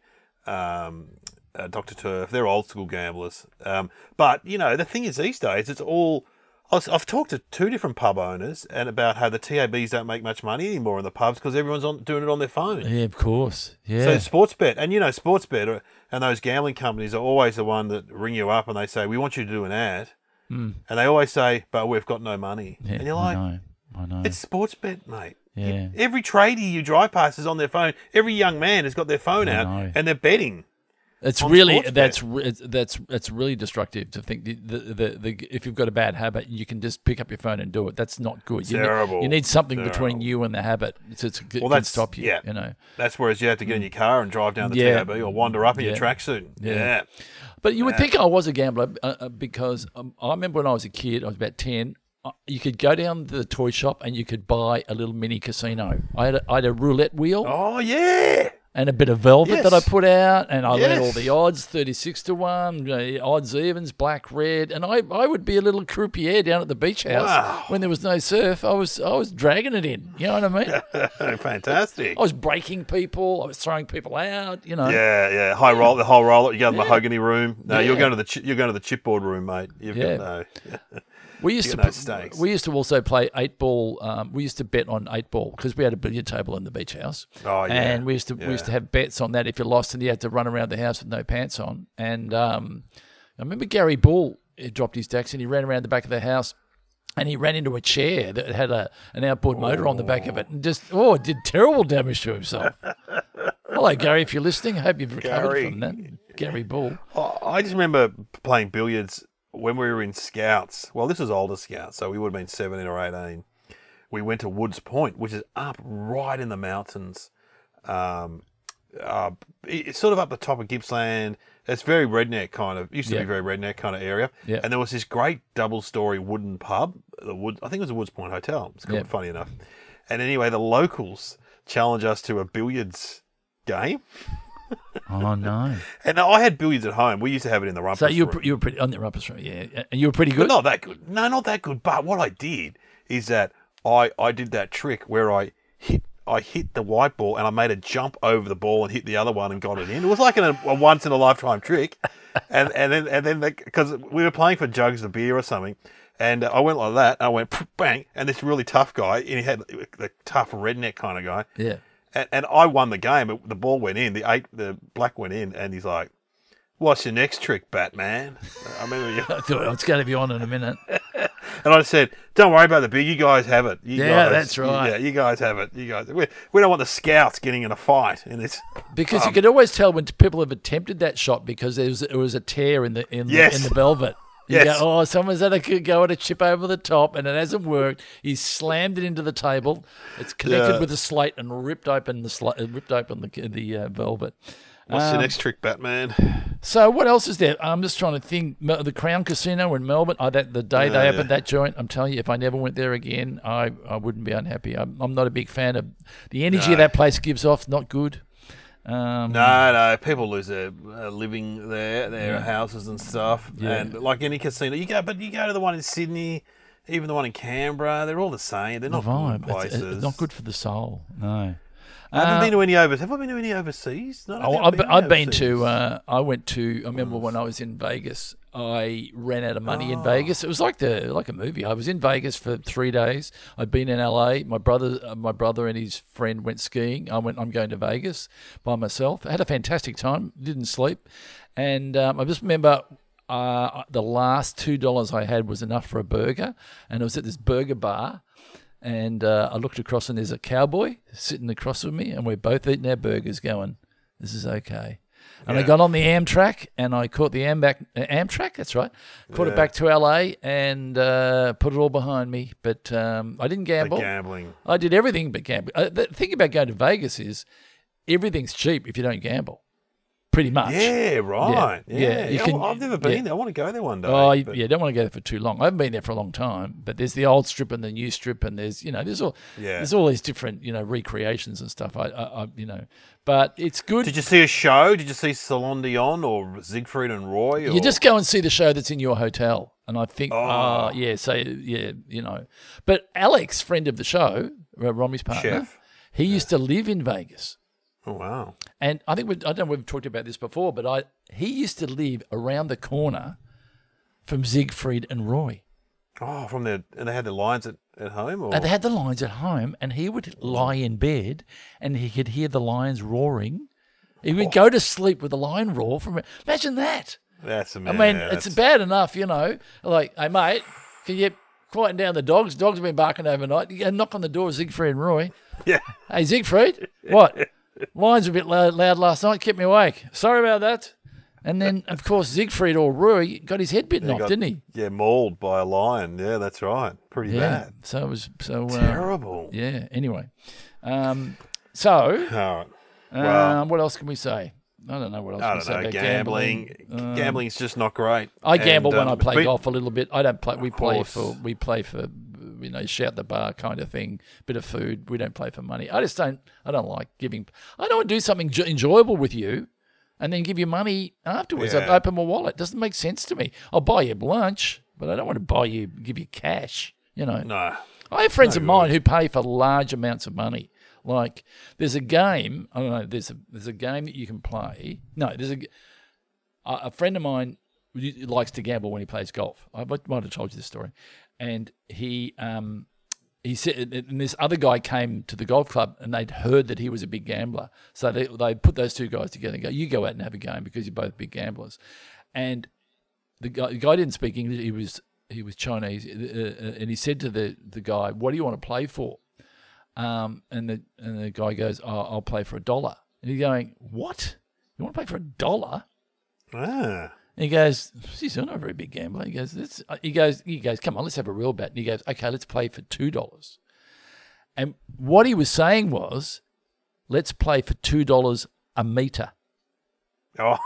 Speaker 2: um, uh, Doctor Turf, they're old school gamblers. Um, but, you know, the thing is these days, it's all... I was- I've talked to two different pub owners and about how the T A Bs don't make much money anymore in the pubs because everyone's on, doing it on their phone.
Speaker 1: Yeah, of course. Yeah.
Speaker 2: So Sportsbet, and you know, Sportsbet are- and those gambling companies are always the one that ring you up and they say, we want you to do an ad.
Speaker 1: Mm.
Speaker 2: And they always say, but we've got no money.
Speaker 1: Yeah,
Speaker 2: and you're
Speaker 1: I
Speaker 2: like,
Speaker 1: know. I know.
Speaker 2: it's Sportsbet, mate. You-
Speaker 1: Yeah.
Speaker 2: every tradie you drive past is on their phone. Every young man has got their phone
Speaker 1: I
Speaker 2: out
Speaker 1: know.
Speaker 2: and they're betting.
Speaker 1: It's
Speaker 2: on
Speaker 1: really
Speaker 2: Sportsbet.
Speaker 1: that's re- it's- that's that's really destructive to think the, the, the, the if you've got a bad habit, you can just pick up your phone and do it. That's not good. You
Speaker 2: Terrible.
Speaker 1: Need, you need something
Speaker 2: Terrible.
Speaker 1: between you and the habit to, to,
Speaker 2: Well,
Speaker 1: can
Speaker 2: that's-
Speaker 1: stop you.
Speaker 2: yeah.
Speaker 1: You know.
Speaker 2: That's whereas you have to get in your car and drive down the
Speaker 1: Yeah.
Speaker 2: T A B or wander up in
Speaker 1: Yeah.
Speaker 2: your tracksuit.
Speaker 1: Yeah.
Speaker 2: Yeah.
Speaker 1: But you would think I was a gambler uh, uh, because um, I remember when I was a kid, I was about ten. uh, You could go down to the toy shop and you could buy a little mini casino. I had a, I had a roulette wheel
Speaker 2: Oh, yeah.
Speaker 1: and a bit of velvet that I
Speaker 2: Yes.
Speaker 1: put out, and I learned all
Speaker 2: Yes.
Speaker 1: the odds, thirty-six to one, uh, odds, evens, black, red, and I, I would be a little croupier down at the beach house
Speaker 2: Wow.
Speaker 1: when there was no surf. I was I was dragging it in. You know what I mean?
Speaker 2: Fantastic.
Speaker 1: I was breaking people. I was throwing people out. You know.
Speaker 2: Yeah, yeah. High roll, the whole roller. You go to the
Speaker 1: Yeah.
Speaker 2: mahogany room. No, you're
Speaker 1: Yeah.
Speaker 2: going to the chi- you're going to the chipboard room, mate. You've
Speaker 1: Yeah.
Speaker 2: got no.
Speaker 1: We used
Speaker 2: You
Speaker 1: to
Speaker 2: get no
Speaker 1: put-
Speaker 2: stakes.
Speaker 1: we used to also play eight ball. Um, we used to bet on eight ball because we had a billiard table in the beach house.
Speaker 2: Oh, yeah.
Speaker 1: And we used to we used
Speaker 2: Yeah.
Speaker 1: to have bets on that. If you lost, and you had to run around the house with no pants on. And um, I remember Gary Bull he dropped his decks and he ran around the back of the house. And he ran into a chair that had a an outboard motor on the back of it, and just oh, did terrible damage to himself. Hello, Gary, if you're listening, I hope you've recovered
Speaker 2: Gary.
Speaker 1: from that. Gary Bull.
Speaker 2: Oh, I just remember playing billiards when we were in Scouts. Well, this was older Scouts, so we would have been seventeen or eighteen. We went to Woods Point, which is up right in the mountains. Um, uh, it's sort of up the top of Gippsland. It's very redneck kind of. Used to
Speaker 1: Yeah.
Speaker 2: be very redneck kind of area.
Speaker 1: Yeah.
Speaker 2: And there was this great double-story wooden pub. The Wood, I think it was the Woods Point Hotel. It's called,
Speaker 1: Yeah.
Speaker 2: funny enough. And anyway, the locals challenged us to a billiards game.
Speaker 1: Oh no!
Speaker 2: And I had billiards at home. We used to have it in the rumpus
Speaker 1: So you
Speaker 2: room.
Speaker 1: were, you were pretty on the rumpus room, yeah, and you were pretty
Speaker 2: But
Speaker 1: good.
Speaker 2: not that good. No, not that good. But what I did is that I, I did that trick where I hit I hit the white ball and I made a jump over the ball and hit the other one and got it in. It was like a, a once in a lifetime trick. And and then and then because we were playing for jugs of beer or something, and I went like that. And I went bang, and this really tough guy, and he had the tough redneck kind of guy.
Speaker 1: Yeah.
Speaker 2: And, and I won the game. It- The ball went in. The eight, the black went in, and he's like, "What's your next trick, Batman?" I remember,
Speaker 1: I thought it's going to be on in a minute.
Speaker 2: and I said, "Don't worry about the beer. You guys have it. You
Speaker 1: Yeah,
Speaker 2: guys,
Speaker 1: that's right.
Speaker 2: Yeah, you guys have it. You guys. We, we don't want the scouts getting in a fight in this."
Speaker 1: Because
Speaker 2: Um,
Speaker 1: you could always tell when people have attempted that shot because there was there was a tear in the in,
Speaker 2: Yes.
Speaker 1: the, in the velvet. You
Speaker 2: Yes.
Speaker 1: go, oh, someone's had a go at a chip over the top, and it hasn't worked. He slammed it into the table. It's connected
Speaker 2: Yeah.
Speaker 1: with the slate and ripped open the sli- uh, ripped open the the uh, velvet.
Speaker 2: What's your
Speaker 1: Um,
Speaker 2: next trick, Batman?
Speaker 1: So what else is there? I'm just trying to think. Mel- The Crown Casino in Melbourne. Oh, that the day they
Speaker 2: Yeah,
Speaker 1: opened
Speaker 2: yeah.
Speaker 1: that joint, I'm telling you, if I never went there again, I, I wouldn't be unhappy. I'm, I'm not a big fan of the energy
Speaker 2: No.
Speaker 1: that place gives off. Not good. Um,
Speaker 2: No, no. People lose their uh, living there, their houses and stuff.
Speaker 1: Yeah.
Speaker 2: And like any casino, you go, but you go to the one in Sydney, even the one in Canberra. They're all the same. They're
Speaker 1: the
Speaker 2: not
Speaker 1: vibe.
Speaker 2: good
Speaker 1: It's-
Speaker 2: places.
Speaker 1: It's not good for the soul. No.
Speaker 2: I haven't
Speaker 1: Uh,
Speaker 2: been to any over. Have I been to any overseas? No, I don't
Speaker 1: Oh,
Speaker 2: think
Speaker 1: I've, been, I've been
Speaker 2: overseas.
Speaker 1: to. Uh, I went to. I remember when I was in Vegas. I ran out of money in
Speaker 2: Oh.
Speaker 1: Vegas. It was like the like a movie. I was in Vegas for three days. I'd been in L A. My brother, uh, my brother and his friend went skiing. I went. I'm going to Vegas by myself. I had a fantastic time. Didn't sleep, and um, I just remember uh, the last two dollars I had was enough for a burger, and I was at this burger bar, and uh, I looked across and there's a cowboy sitting across from me, and we're both eating our burgers, going, "This is okay." And
Speaker 2: Yeah.
Speaker 1: I got on the Amtrak, and I caught the Ambac, uh, Amtrak, that's right. Caught
Speaker 2: Yeah.
Speaker 1: it back to L A and uh, put it all behind me. But um, I didn't
Speaker 2: The
Speaker 1: gamble.
Speaker 2: gambling.
Speaker 1: I did everything but gamble. Uh, the thing about going to Vegas is everything's cheap if you don't gamble, pretty much.
Speaker 2: Yeah, right.
Speaker 1: Yeah,
Speaker 2: Yeah,
Speaker 1: yeah, you
Speaker 2: Yeah,
Speaker 1: can-
Speaker 2: I've never been
Speaker 1: yeah.
Speaker 2: there. I want to go there one day.
Speaker 1: Oh, you-
Speaker 2: but-
Speaker 1: yeah, don't want to go there for too long. I haven't been there for a long time, but there's the old strip and the new strip, and there's you know there's all
Speaker 2: Yeah.
Speaker 1: there's all these different you know recreations and stuff. I, I, I you know, but it's good.
Speaker 2: Did you see a show? Did you see Salon Dion or Siegfried and Roy? Or...
Speaker 1: You just go and see the show that's in your hotel, and I think,
Speaker 2: Oh.
Speaker 1: oh, yeah, so yeah, you know. But Alex, friend of the show, uh, Romy's partner,
Speaker 2: Chef.
Speaker 1: he used to live in Vegas.
Speaker 2: Oh, wow.
Speaker 1: And I think we, I don't know if we've talked about this before, but I he used to live around the corner from Siegfried and Roy.
Speaker 2: Oh, from there, and they had the lines at, at home? Or?
Speaker 1: And they had the lions at home, and he would lie in bed, and he could hear the lions roaring. He would go to sleep with the lion roar from. Imagine that.
Speaker 2: That's
Speaker 1: I
Speaker 2: amazing.
Speaker 1: mean,
Speaker 2: yeah,
Speaker 1: it's
Speaker 2: that's-
Speaker 1: bad enough, you know. Like, hey mate, can you quieten down the dogs? Dogs have been barking overnight. You go knock on the door, Siegfried and Roy.
Speaker 2: Yeah.
Speaker 1: Hey Siegfried, what? Lions were a bit loud, loud last night. Kept me awake. Sorry about that. And then, of course, Siegfried or Roy got his head bitten
Speaker 2: He
Speaker 1: off,
Speaker 2: got-
Speaker 1: didn't he?
Speaker 2: Yeah, mauled by a lion. Yeah, that's right. Pretty
Speaker 1: Yeah.
Speaker 2: bad.
Speaker 1: So it was so uh,
Speaker 2: Terrible.
Speaker 1: Yeah. Anyway, um, so
Speaker 2: All right. Well,
Speaker 1: um, what else can we say? I don't know what else.
Speaker 2: I
Speaker 1: we
Speaker 2: don't
Speaker 1: say
Speaker 2: know.
Speaker 1: about
Speaker 2: Gambling.
Speaker 1: Um,
Speaker 2: Gambling's just not great.
Speaker 1: I gamble
Speaker 2: And,
Speaker 1: when
Speaker 2: um,
Speaker 1: I play
Speaker 2: but-
Speaker 1: golf a little bit. I don't play. We play
Speaker 2: course.
Speaker 1: for we play for you know shout the bar kind of thing. Bit of food. We don't play for money. I just don't. I don't like giving. I don't want to do something jo- enjoyable with you, and then give you money afterwards. I
Speaker 2: Yeah.
Speaker 1: open my wallet. Doesn't make sense to me. I'll buy you lunch, but I don't want to buy you give you cash. You know.
Speaker 2: No.
Speaker 1: I have friends
Speaker 2: No
Speaker 1: of mine
Speaker 2: good.
Speaker 1: who pay for large amounts of money. Like there's a game. I don't know. There's a there's a game that you can play. No, there's a a a friend of mine who likes to gamble when he plays golf. I might might have told you this story, and he um he said, and this other guy came to the golf club, and they'd heard that he was a big gambler, so they they put those two guys together and go, you go out and have a game because you're both big gamblers, and the guy the guy didn't speak English. He was he was Chinese, uh, uh, and he said to the the guy, "What do you want to play for?" Um, and the and the guy goes, oh, "I'll play for a dollar." And he's going, "What? You want to play for a dollar?"
Speaker 2: Ah.
Speaker 1: And he goes, "Geez, I'm not a very big gambler." He goes, "This." He goes, "He goes, come on, let's have a real bet." And he goes, "Okay, let's play for two dollars." And what he was saying was, "Let's play for two dollars a meter."
Speaker 2: Oh.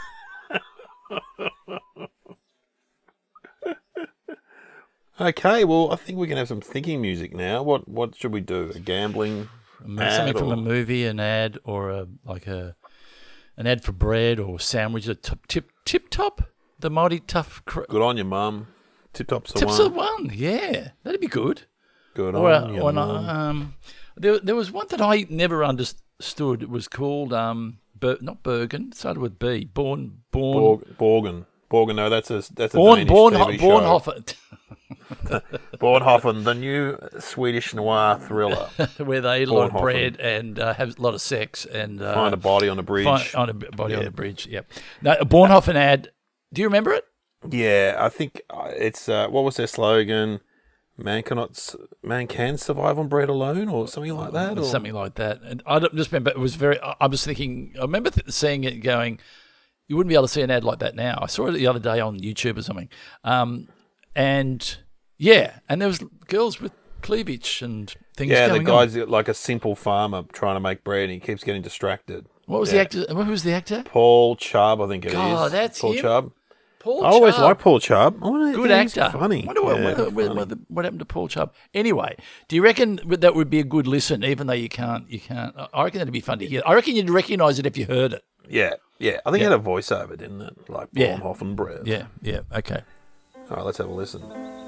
Speaker 2: Okay, well, I think we can have some thinking music now. What what should we do? A gambling
Speaker 1: Something
Speaker 2: ad
Speaker 1: from
Speaker 2: or-
Speaker 1: a movie, an ad, or a like a an ad for bread or sandwich. A tip tip tip top, the mighty tough. Cr-
Speaker 2: Good on you, mum. Tip top's the
Speaker 1: Tips
Speaker 2: one.
Speaker 1: of one, yeah, that'd be good.
Speaker 2: Good
Speaker 1: Or,
Speaker 2: on you,
Speaker 1: or
Speaker 2: mum.
Speaker 1: um, there, there was one that I never understood. It was called um, Ber- not Bergen. It started with B. Born, born,
Speaker 2: Borg, Borgen. Borgen, no, that's a that's a
Speaker 1: born,
Speaker 2: Danish
Speaker 1: born,
Speaker 2: T V show.
Speaker 1: Bornhofen,
Speaker 2: Bornhofen, the new Swedish noir thriller.
Speaker 1: where they eat a lot of
Speaker 2: Bornhofen.
Speaker 1: bread and uh, have a lot of sex and uh,
Speaker 2: Find a body on a bridge.
Speaker 1: find- on a b- body on
Speaker 2: Yeah.
Speaker 1: the bridge. Yep. No, a Bornhofen ad. Do you remember it?
Speaker 2: Yeah, I think uh, it's uh, what was their slogan? Man cannot, s- man can survive on bread alone, or something like that. Or?
Speaker 1: Something like that. And I don't just remember. It was very. I I was thinking. I remember th- seeing it, going, you wouldn't be able to see an ad like that now. I saw it the other day on YouTube or something. Um, and yeah, and there was girls with cleavage and things.
Speaker 2: Yeah, the
Speaker 1: going on.
Speaker 2: guy's like a simple farmer trying to make bread, and he keeps getting distracted.
Speaker 1: What was
Speaker 2: yeah.
Speaker 1: the actor? What was the actor?
Speaker 2: Paul Chubb, I think it is.
Speaker 1: God, that's
Speaker 2: Paul
Speaker 1: him?
Speaker 2: Chubb.
Speaker 1: Paul
Speaker 2: I always
Speaker 1: Chubb.
Speaker 2: like Paul Chubb. I wanna-
Speaker 1: Good
Speaker 2: yeah, he's
Speaker 1: actor.
Speaker 2: Funny.
Speaker 1: Wonder what,
Speaker 2: Yeah,
Speaker 1: what, what,
Speaker 2: funny.
Speaker 1: what, what happened to Paul Chubb? Anyway, do you reckon that would be a good listen, even though you can't? You can't. I reckon that'd be fun to hear. I reckon you'd recognise it if you heard it.
Speaker 2: Yeah, yeah. I think it had a voiceover, didn't it? Like
Speaker 1: Yeah.
Speaker 2: Bornhofen bread.
Speaker 1: Yeah. Yeah. Okay.
Speaker 2: All right, let's have a listen.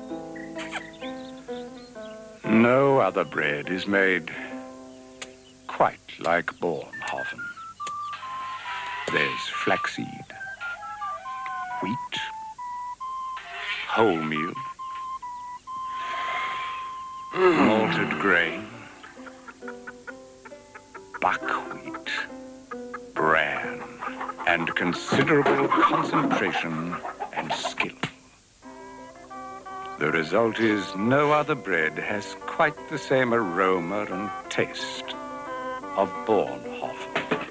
Speaker 4: No other bread is made quite like Bornhofen. There's flaxseed, wheat, wholemeal, malted grain, buckwheat, bran, and considerable concentration and The result is no other bread has quite the same aroma and taste of Bornhofen.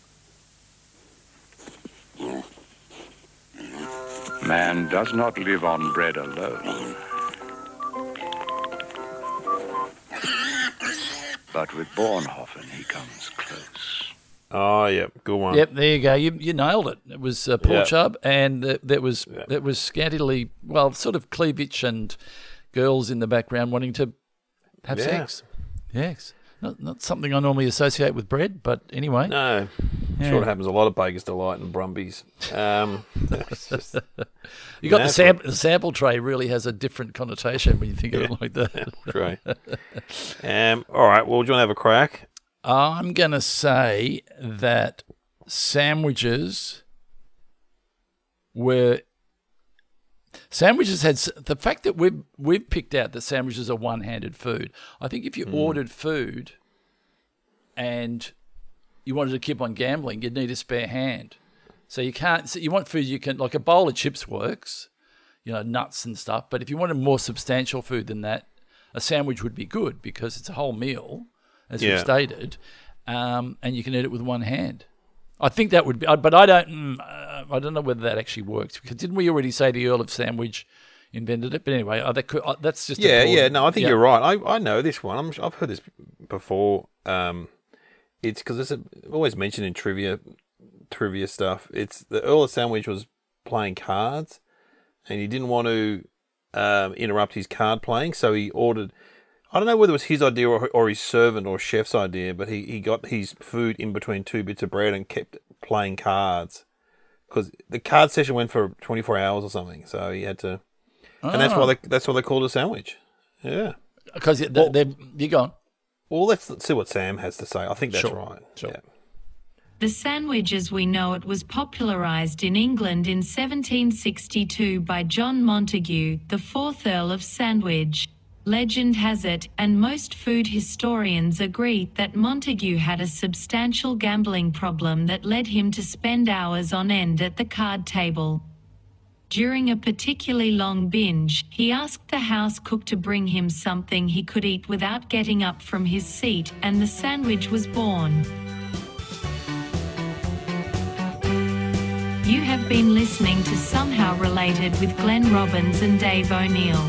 Speaker 4: Man does not live on bread alone. But with Bornhofen, he comes close.
Speaker 2: Oh, yep, good one.
Speaker 1: Yep, there you go. You you nailed it. It was uh, pork
Speaker 2: Yep.
Speaker 1: chub, and uh, there was
Speaker 2: Yep.
Speaker 1: there was scantily, well, sort of cleavage and girls in the background wanting to have
Speaker 2: Yeah.
Speaker 1: sex. Yes, not not something I normally associate with bread, but anyway.
Speaker 2: No,
Speaker 1: Yeah.
Speaker 2: sure it happens a lot of Baker's Delight and Brumbies. Um, it's just,
Speaker 1: You got the,
Speaker 2: Nah,
Speaker 1: sam- the sample tray really has a different connotation when you think of it like that.
Speaker 2: true. um, all right, well, do you want to have a crack?
Speaker 1: I'm going to say that sandwiches were sandwiches had s- the fact that we've we've picked out that sandwiches are one-handed food. I think if you ordered food and you wanted to keep on gambling, you'd need a spare hand. So you can't. So you want food you can, like a bowl of chips works, you know, nuts and stuff. But if you wanted more substantial food than that, a sandwich would be good because it's a whole meal, as
Speaker 2: Yeah.
Speaker 1: we've stated, um, and you can eat it with one hand. I think that would be, but I don't. Mm, uh, I don't know whether that actually works because didn't we already say the Earl of Sandwich invented it? But anyway, uh, that could, uh, that's just a
Speaker 2: Yeah,
Speaker 1: broad-
Speaker 2: yeah. No, I think
Speaker 1: yeah.
Speaker 2: you're right. I, I know this one. I'm, I've heard this before. Um, it's because it's a, always mentioned in trivia, trivia stuff. It's the Earl of Sandwich was playing cards, and he didn't want to um, interrupt his card playing, so he ordered. I don't know whether it was his idea or, or his servant or chef's idea, but he, he got his food in between two bits of bread and kept playing cards because the card session went for twenty-four hours or something. So he had to, and that's why they that's why they called it a sandwich. Yeah.
Speaker 1: because they,
Speaker 2: Well-
Speaker 1: they're you're gone.
Speaker 2: Well, let's, let's see what Sam has to say. I think that's
Speaker 1: Sure,
Speaker 2: right.
Speaker 1: sure.
Speaker 2: Yeah.
Speaker 3: The sandwich as we know it was popularised in England in seventeen sixty-two by John Montagu, the fourth Earl of Sandwich. Legend has it, and most food historians agree, that Montagu had a substantial gambling problem that led him to spend hours on end at the card table. During a particularly long binge, he asked the house cook to bring him something he could eat without getting up from his seat, and the sandwich was born. You have been listening to Somehow Related with Glenn Robbins and Dave O'Neill.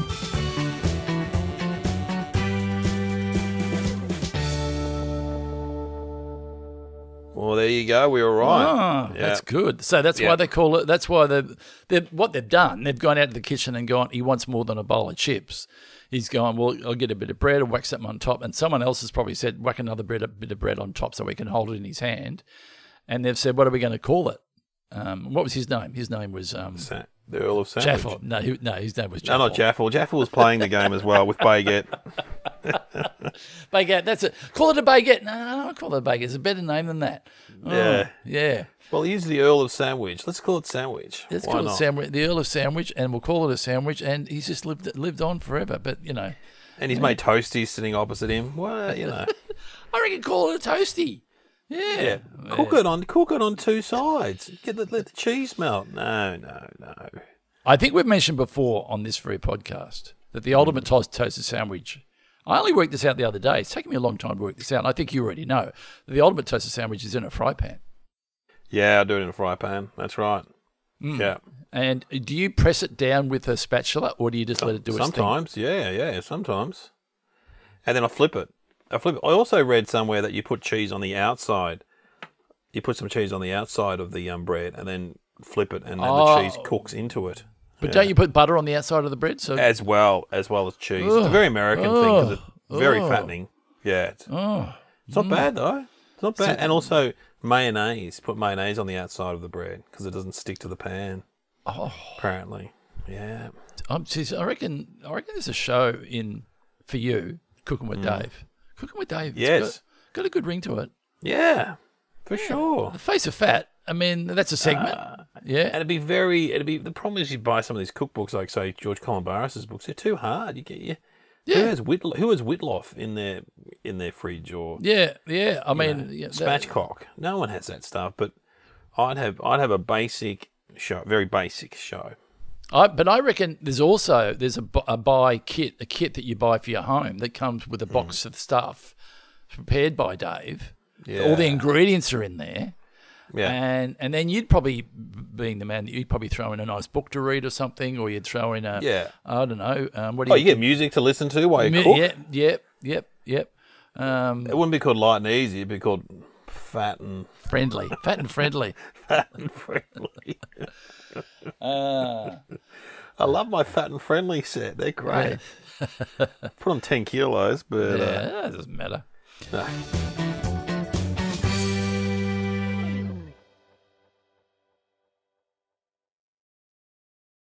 Speaker 2: Well, there you go. We were right.
Speaker 1: Ah,
Speaker 2: Yeah.
Speaker 1: that's good. So that's
Speaker 2: Yeah.
Speaker 1: why they call it. That's why they they what they've done. They've gone out to the kitchen and gone. He wants more than a bowl of chips. He's gone. Well, I'll get a bit of bread and whack something on top. And someone else has probably said whack another bread, a bit of bread on top so he can hold it in his hand. And they've said, what are we going to call it? Um, what was his name? His name was um,
Speaker 2: Sa- the Earl of Sandwich.
Speaker 1: Jaffel. No, he, no, his name was
Speaker 2: No,
Speaker 1: Jaffel.
Speaker 2: not Jaffel. Jaffel was playing the game as well with Baguette.
Speaker 1: Baguette. That's it. Call it a baguette. No, no, don't call it a baguette. It's a better name than that. Oh,
Speaker 2: Yeah.
Speaker 1: yeah.
Speaker 2: Well, he's the Earl of Sandwich. Let's call it Sandwich.
Speaker 1: Let's
Speaker 2: Why
Speaker 1: call
Speaker 2: not?
Speaker 1: it sandwich, the Earl of Sandwich, and we'll call it a sandwich. And he's just lived lived on forever. But you know,
Speaker 2: And he's made Toasty sitting opposite him. Well, you know.
Speaker 1: I reckon call it a toasty. Yeah.
Speaker 2: Yeah. Cook it on cook it on two sides. Get the, let the cheese melt. No, no, no.
Speaker 1: I think we've mentioned before on this very podcast that the ultimate toast, toasted sandwich. I only worked this out the other day. It's taken me a long time to work this out. And I think you already know that the ultimate toasted sandwich is in a fry pan.
Speaker 2: Yeah, I do it in a fry pan. That's right. Yeah.
Speaker 1: And do you press it down with a spatula, or do you just let it do its thing?
Speaker 2: Sometimes, yeah, yeah, sometimes. And then I flip it. I flip it. I also read somewhere that you put cheese on the outside. You put some cheese on the outside of the um, bread and then flip it, and then
Speaker 1: Oh.
Speaker 2: the cheese cooks into it.
Speaker 1: But don't you put butter on the outside of the bread? So
Speaker 2: As well, as well as cheese. It's a very American thing because it's very
Speaker 1: oh.
Speaker 2: fattening. Yeah. It's,
Speaker 1: oh,
Speaker 2: it's not bad, though. It's not bad. And also mayonnaise. Put mayonnaise on the outside of the bread because it doesn't stick to the pan,
Speaker 1: oh.
Speaker 2: apparently. Yeah.
Speaker 1: I'm, geez, I reckon. I reckon there's a show in for you, Cooking with Dave. Cooking with Dave. It's
Speaker 2: Yes.
Speaker 1: got, got a good ring to it.
Speaker 2: Yeah, for sure.
Speaker 1: The face of fat. I mean, that's a segment. yeah.
Speaker 2: And it'd be very, it'd be, the problem is you buy some of these cookbooks, like, say, George Colin Barris's books, they're too hard. You get, you,
Speaker 1: Yeah.
Speaker 2: Who has, Whitl- who has Whitloff in their, in their fridge or
Speaker 1: Yeah, yeah. I
Speaker 2: you
Speaker 1: mean,
Speaker 2: know,
Speaker 1: yeah, that-
Speaker 2: spatchcock? No one has that stuff, but I'd have, I'd have a basic show, very basic show.
Speaker 1: I, but I reckon there's also there's a, bu- a buy kit, a kit that you buy for your home that comes with a box of stuff prepared by Dave.
Speaker 2: Yeah.
Speaker 1: All the ingredients are in there.
Speaker 2: Yeah.
Speaker 1: And and then you'd probably, being the man, you'd probably throw in a nice book to read or something, or you'd throw in a,
Speaker 2: Yeah.
Speaker 1: I don't know. Um, what do
Speaker 2: Oh,
Speaker 1: you,
Speaker 2: you get music to listen to while you
Speaker 1: Mi-
Speaker 2: cook?
Speaker 1: Yep, yep, yep, yep. Um,
Speaker 2: It wouldn't be called light and easy. It'd be called fat and
Speaker 1: friendly, fat and friendly.
Speaker 2: fat and friendly.
Speaker 1: Uh,
Speaker 2: I love my fat and friendly set. They're great. Put on ten kilos, but
Speaker 1: yeah,
Speaker 2: uh,
Speaker 1: that doesn't matter.
Speaker 2: no.